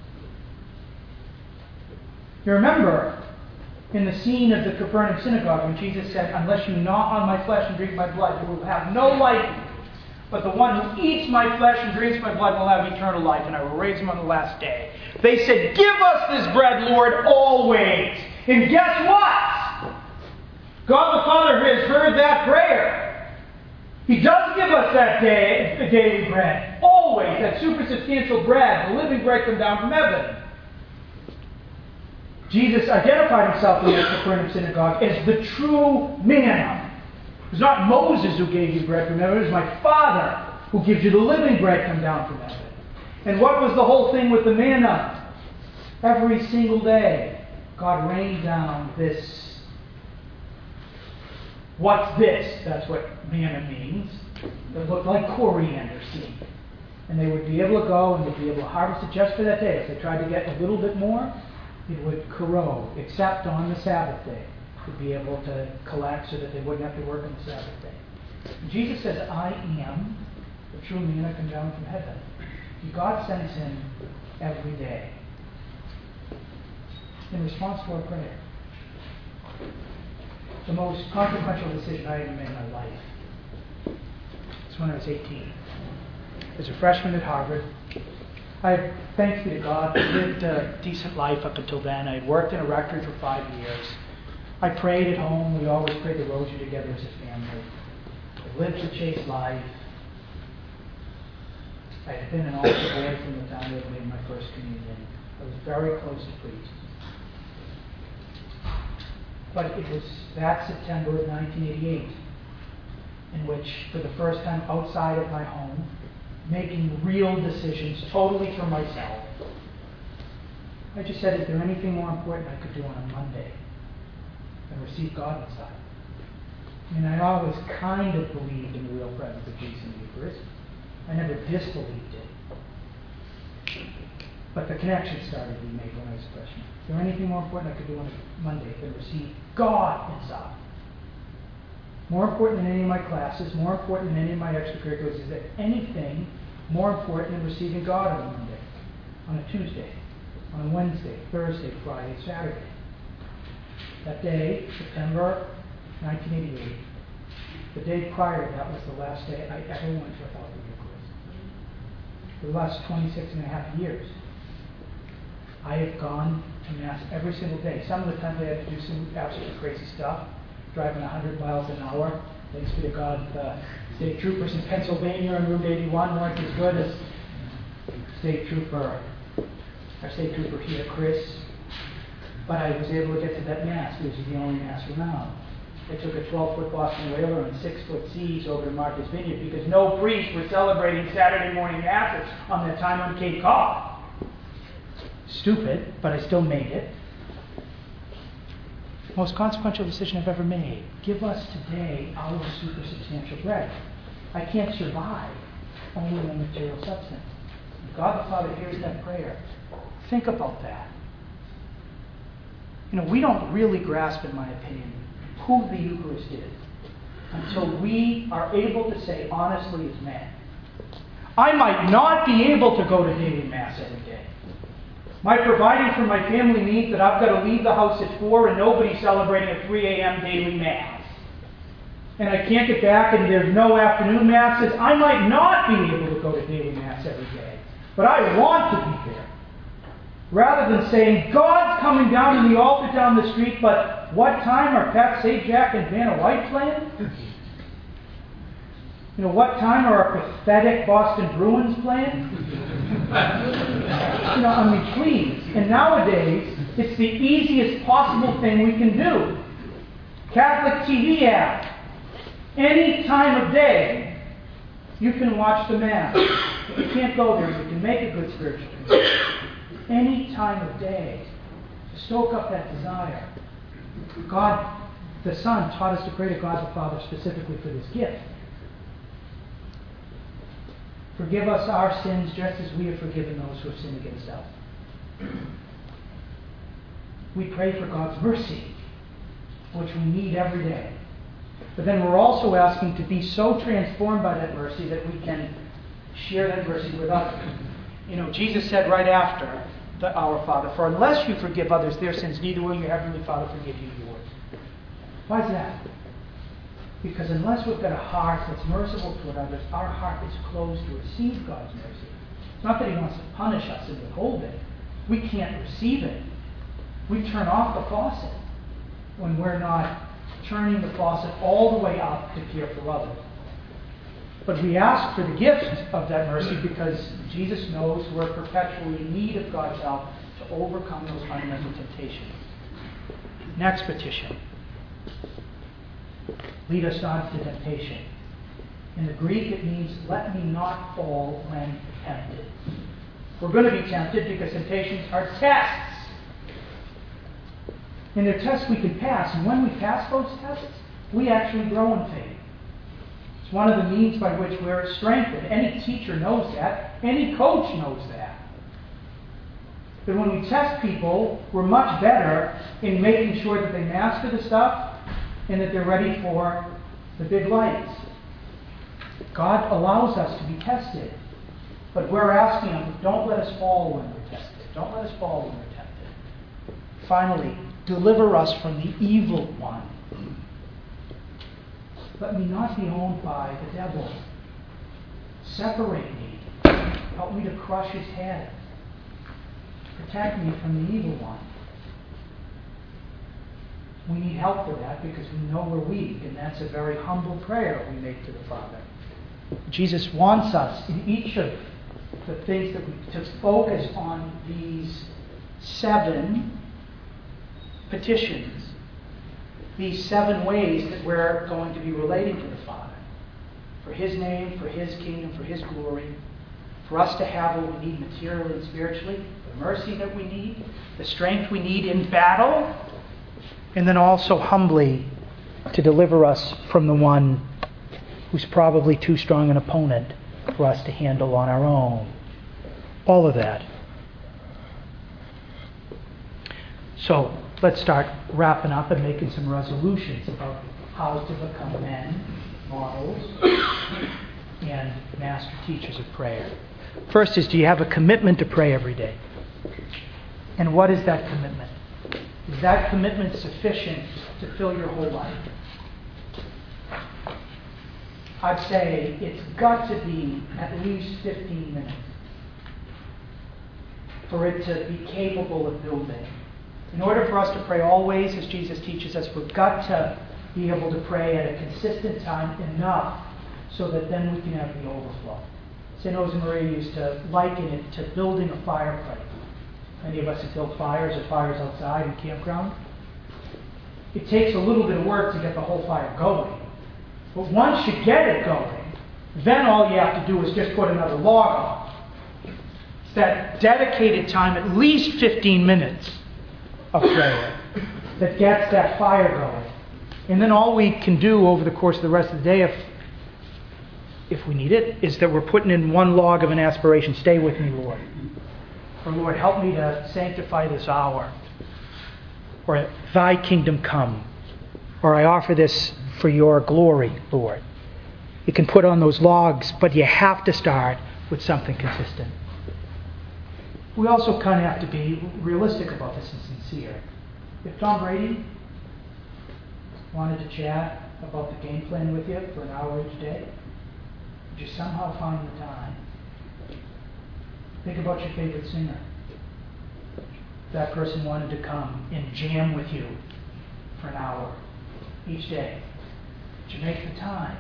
You remember in the scene of the Capernaum synagogue when Jesus said, unless you gnaw on my flesh and drink my blood, you will have no life. But the one who eats my flesh and drinks my blood will have eternal life, and I will raise him on the last day. They said, give us this bread, Lord, always. And guess what? God the Father has heard that prayer. He does give us that day, daily bread. Always, that super substantial bread, the living bread come down from heaven. Jesus identified Himself in the Capernaum synagogue as the true manna. It was not Moses who gave you bread from heaven. It was my Father who gives you the living bread come down from heaven. And what was the whole thing with the manna? Every single day, God rained down this. What's this? That's what manna means. It looked like coriander seed. And they would be able to go and they'd be able to harvest it just for that day. If they tried to get a little bit more, it would corrode, except on the Sabbath day. They'd be able to collect so that they wouldn't have to work on the Sabbath day. And Jesus says, I am the true manna come down from heaven. God sends Him every day in response to our prayer. The most consequential decision I ever made in my life was when I was eighteen. As a freshman at Harvard, I, thanks be to God, lived a decent life up until then. I had worked in a rectory for five years. I prayed at home. We always prayed the rosary together as a family. I lived a chaste life. I had been an altar boy from the time I made my first communion. I was very close to priest. But it was that September of nineteen eighty-eight in which, for the first time outside of my home, making real decisions totally for myself, I just said, is there anything more important I could do on a Monday than receive God inside? I mean, I always kind of believed in the real presence of Jesus in the Eucharist. I never disbelieved it. But the connection started to be made when I was a freshman. Is there anything more important I could do on a Monday than receive God inside? More important than any of my classes, more important than any of my extracurriculars, is there anything more important than receiving God on a Monday, on a Tuesday, on a Wednesday, Thursday, Friday, Saturday? That day, September nineteen eighty-eight, the day prior to that was the last day I ever went to a Father Eucharist. For the last twenty-six and a half years, I have gone to Mass every single day. Some of the times I had to do some absolutely crazy stuff, driving one hundred miles an hour. Thanks be to God, the state troopers in Pennsylvania on Route eighty-one weren't as good as state trooper, our state trooper here, Chris. But I was able to get to that Mass because it's the only Mass around. I took a twelve-foot Boston Whaler and six-foot Seas over to Martha's Vineyard because no priests were celebrating Saturday morning Masses on that time on Cape Cod. Stupid, but I still made it. Most consequential decision I've ever made. Give us today our super substantial bread. I can't survive only on material substance. God the Father hears that prayer. Think about that. You know, we don't really grasp, in my opinion, who the Eucharist is until we are able to say honestly as men, I might not be able to go to daily Mass every day. My providing for my family means that I've got to leave the house at four and nobody's celebrating a three a.m. daily Mass. And I can't get back and there's no afternoon Masses. I might not be able to go to daily Mass every day. But I want to be there. Rather than saying, God's coming down in the altar down the street, but what time are Pat Sajak and Vanna White playing? You know, what time are our pathetic Boston Bruins playing? You know, I mean, please. And nowadays, it's the easiest possible thing we can do. Catholic T V app. Any time of day, you can watch the Mass. You can't go there. You can make a good spiritual connection. Any time of day, to stoke up that desire. God, the Son, taught us to pray to God the Father specifically for this gift. Forgive us our sins just as we have forgiven those who have sinned against us. We pray for God's mercy, which we need every day. But then we're also asking to be so transformed by that mercy that we can share that mercy with others. You know, Jesus said right after the Our Father, for unless you forgive others their sins, neither will your Heavenly Father forgive you yours. Why is that? Because unless we've got a heart that's merciful toward others, our heart is closed to receive God's mercy. It's not that He wants to punish us and withhold it. We can't receive it. We turn off the faucet when we're not turning the faucet all the way up to care for others. But we ask for the gift of that mercy because Jesus knows we're perpetually in need of God's help to overcome those fundamental temptations. Next petition. Lead us not to temptation. In the Greek, it means, let me not fall when tempted. We're going to be tempted because temptations are tests. And they're tests we can pass. And when we pass those tests, we actually grow in faith. It's one of the means by which we're strengthened. Any teacher knows that. Any coach knows that. But when we test people, we're much better in making sure that they master the stuff and that they're ready for the big lights. God allows us to be tested. But we're asking Him, don't let us fall when we're tested. Don't let us fall when we're tempted. Finally, deliver us from the evil one. Let me not be owned by the devil. Separate me. Help me to crush his head. Protect me from the evil one. We need help for that because we know we're weak, and that's a very humble prayer we make to the Father. Jesus wants us in each of the things that we to focus on these seven petitions, these seven ways that we're going to be relating to the Father. For His name, for His kingdom, for His glory, for us to have what we need materially and spiritually, the mercy that we need, the strength we need in battle, and then also humbly to deliver us from the one who's probably too strong an opponent for us to handle on our own. All of that. So let's start wrapping up and making some resolutions about how to become men, models, and master teachers of prayer. First is, do you have a commitment to pray every day? And what is that commitment? Is that commitment sufficient to fill your whole life? I'd say it's got to be at least fifteen minutes for it to be capable of building. In order for us to pray always, as Jesus teaches us, we've got to be able to pray at a consistent time enough so that then we can have the overflow. Saint Josemaria used to liken it to building a fireplace. Many of us have built fires or fires outside in campground. It takes a little bit of work to get the whole fire going. But once you get it going, then all you have to do is just put another log on. It's that dedicated time, at least fifteen minutes of prayer, that gets that fire going. And then all we can do over the course of the rest of the day, if if we need it, is that we're putting in one log of an aspiration. Stay with me, Lord. Or, Lord, help me to sanctify this hour. Or, Thy kingdom come. Or, I offer this for your glory, Lord. You can put on those logs, but you have to start with something consistent. We also kind of have to be realistic about this and sincere. If Tom Brady wanted to chat about the game plan with you for an hour each day, would you somehow find the time? Think about your favorite singer. that person wanted to come and jam with you for an hour each day? Did you make the time?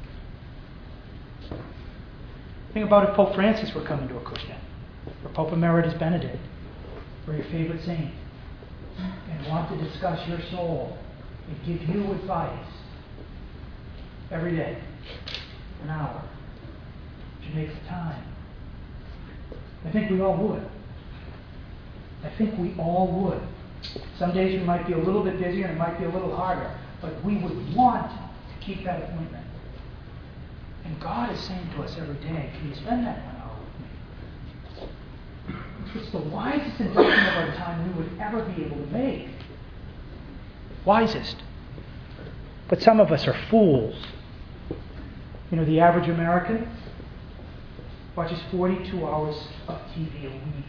Think about if Pope Francis were coming to Acushnet, or Pope Emeritus Benedict, or your favorite saint, and want to discuss your soul and give you advice every day, an hour. Did you make the time? I think we all would. I think we all would. Some days we might be a little bit busier and it might be a little harder, but we would want to keep that appointment. And God is saying to us every day, can you spend that one hour with me? It's the wisest investment of our time we would ever be able to make. Wisest. But some of us are fools. You know, the average American watches forty-two hours of T V a week.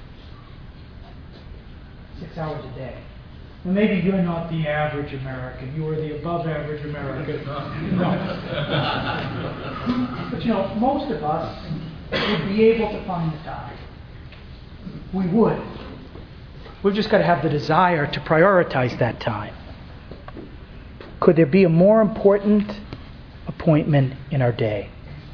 Six hours a day. Well, maybe you're not the average American. You are the above average American. No. But you know, most of us would be able to find the time. We would. We've just got to have the desire to prioritize that time. Could there be a more important appointment in our day?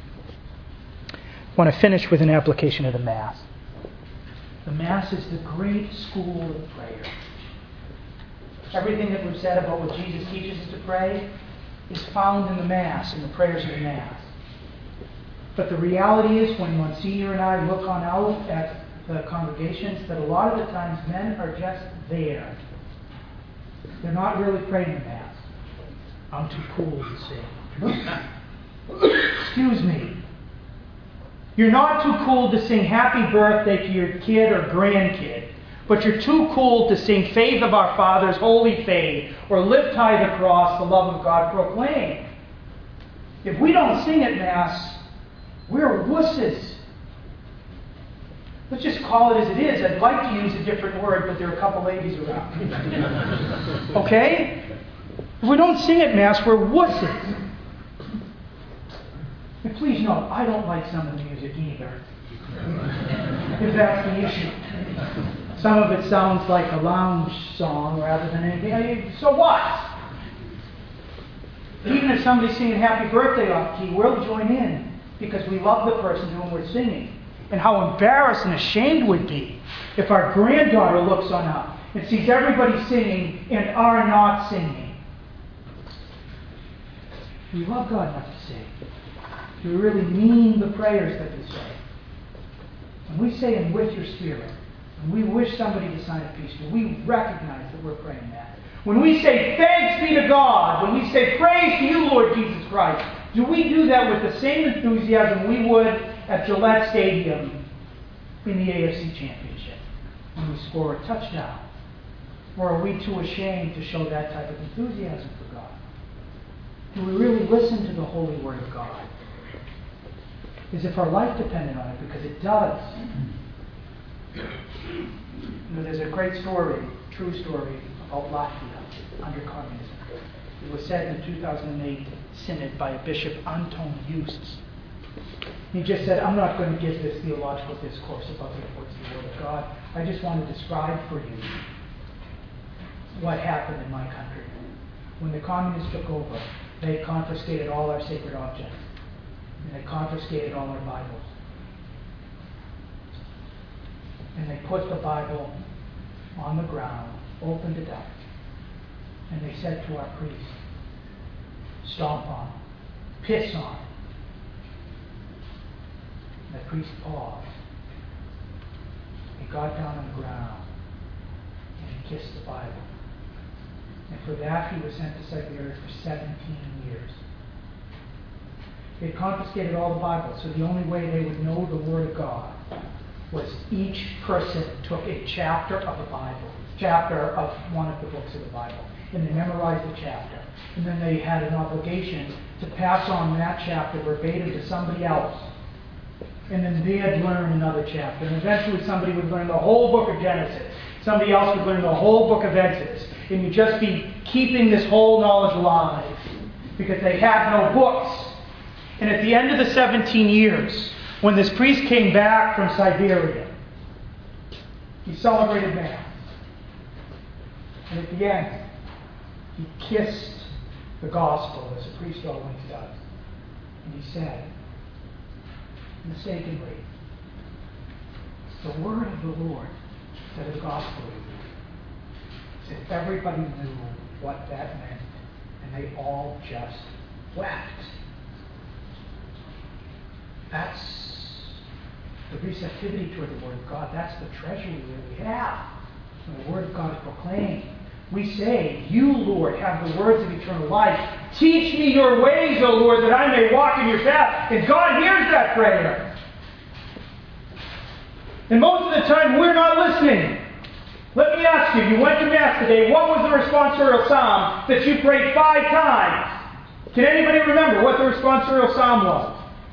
I want to finish with an application of the Mass. The Mass is the great school of prayer. Everything that we've said about what Jesus teaches us to pray is found in the Mass, in the prayers of the Mass. But the reality is, when Monsignor and I look on out at the congregations, that a lot of the times men are just there. They're not really praying the Mass. I'm too cool to sing. Excuse me. You're not too cool to sing happy birthday to your kid or grandkid, but you're too cool to sing Faith of Our Fathers, Holy Faith, or Lift High the Cross, the love of God proclaim. If we don't sing at Mass, we're wusses. Let's just call it as it is. I'd like to use a different word, but there are a couple ladies around. Okay? If we don't sing at Mass, we're wusses. And please note, I don't like some of the music either. If that's the issue. Some of it sounds like a lounge song rather than anything. I mean, so what? Even if somebody's singing Happy Birthday off key, we'll join in because we love the person to whom we're singing. And how embarrassed and ashamed we'd be if our granddaughter looks on up and sees everybody singing and are not singing. We love God enough to sing. Do we really mean the prayers that we say? When we say them with your spirit, when we wish somebody to sign a peace, do we recognize that we're praying that? When we say thanks be to God, when we say praise to you, Lord Jesus Christ, do we do that with the same enthusiasm we would at Gillette Stadium in the A F C Championship when we score a touchdown? Or are we too ashamed to show that type of enthusiasm for God? Do we really listen to the holy word of God? As if our life depended on it, because it does. You know, there's a great story, true story, about Latvia under communism. It was said in the two thousand eight synod by Bishop Anton Justus. He just said, I'm not going to give this theological discourse about the importance of the Word of God. I just want to describe for you what happened in my country. When the communists took over, they confiscated all our sacred objects. And they confiscated all our Bibles. And they put the Bible on the ground, opened it up. And they said to our priest, stomp on it, piss on it. And the priest paused. He got down on the ground and he kissed the Bible. And for that he was sent to Siberia for seventeen years. They confiscated all the Bibles, so the only way they would know the Word of God was each person took a chapter of the Bible, chapter of one of the books of the Bible, and they memorized the chapter. And then they had an obligation to pass on that chapter verbatim to somebody else. And then they'd learn another chapter. And eventually somebody would learn the whole book of Genesis. Somebody else would learn the whole book of Exodus. And you'd just be keeping this whole knowledge alive because they had no books. And at the end of the seventeen years, when this priest came back from Siberia, he celebrated Mass. And at the end, he kissed the gospel, as a priest always does. And he said, mistakenly, the word of the Lord, that is the gospel. He said everybody knew what that meant, and they all just wept. That's the receptivity toward the Word of God. That's the treasury that we have. When the Word of God is proclaimed, we say, you, Lord, have the words of eternal life. Teach me your ways, O Lord, that I may walk in your path. And God hears that prayer. And most of the time, we're not listening. Let me ask you, you went to Mass today. What was the responsorial psalm that you prayed five times? Can anybody remember what the responsorial psalm was?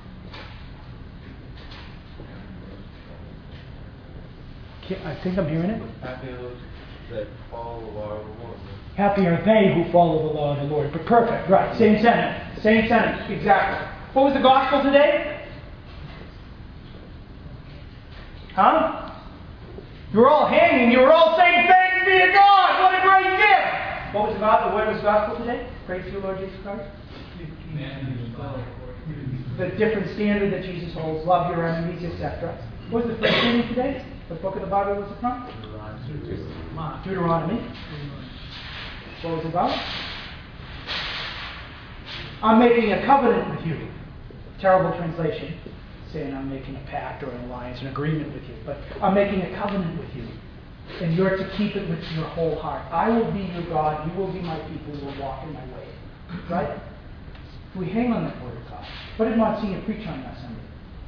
I think I'm hearing it. Happy are those that follow the law of the Lord. Happy are they who follow the law of the Lord. But perfect, right. Same sentence. Same sentence, exactly. What was the gospel today? Huh? You were all hanging. You were all saying, thanks be to God. What a great gift. What was the gospel? What was the gospel today? Praise you, Lord Jesus Christ. The different standard that Jesus holds. Love your enemies, et cetera. What was the first reading today? What book of the Bible was it from? Deuteronomy. Deuteronomy. What was it about? I'm making a covenant with you. Terrible translation. Saying I'm making a pact or an alliance, an agreement with you. But I'm making a covenant with you. And you're to keep it with your whole heart. I will be your God. You will be my people. You will walk in my way. Right? We hang on that word of God. What did Monsignor preach on last Sunday?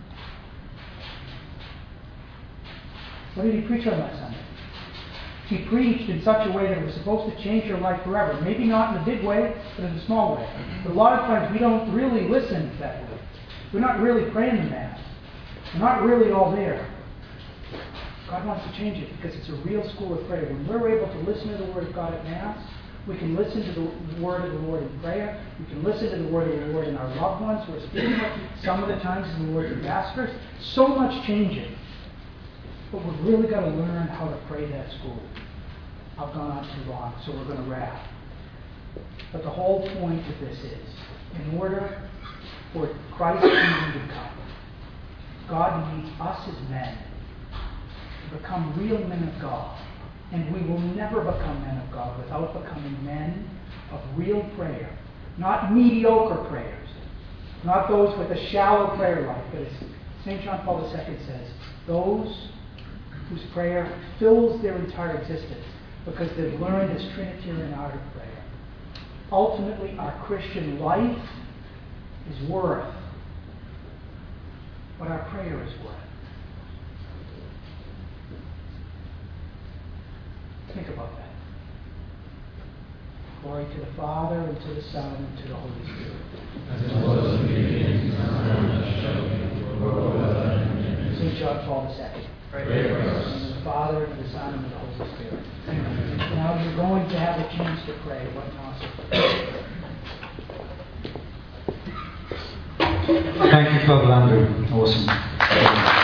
What did he preach on last Sunday? He preached in such a way that it was supposed to change your life forever. Maybe not in a big way, but in a small way. But a lot of times we don't really listen that way. We're not really praying the Mass. We're not really all there. God wants to change it because it's a real school of prayer. When we're able to listen to the Word of God at Mass, we can listen to the Word of the Lord in prayer. We can listen to the Word of the Lord in our loved ones who are speaking with some of the times in the Lord's ambassadors. So much changing. But we've really got to learn how to pray that school. I've gone on too long, so we're going to wrap. But the whole point of this is, in order for Christ's kingdom to come, God needs us as men to become real men of God. And we will never become men of God without becoming men of real prayer. Not mediocre prayers. Not those with a shallow prayer life. But as Saint John Paul the Second says, those whose prayer fills their entire existence because they've learned this Trinitarian art of prayer. Ultimately, our Christian life is worth what our prayer is worth. Think about that. Glory to the Father, and to the Son, and to the Holy Spirit. As it was in the beginning, now and shall be, world without end. Saint John Paul the Second. Pray for us. In the Father, and the Son, and the Holy Spirit. Amen. Now you're going to have a chance to pray. What an awesome. Thank you, Father Andrew. Awesome.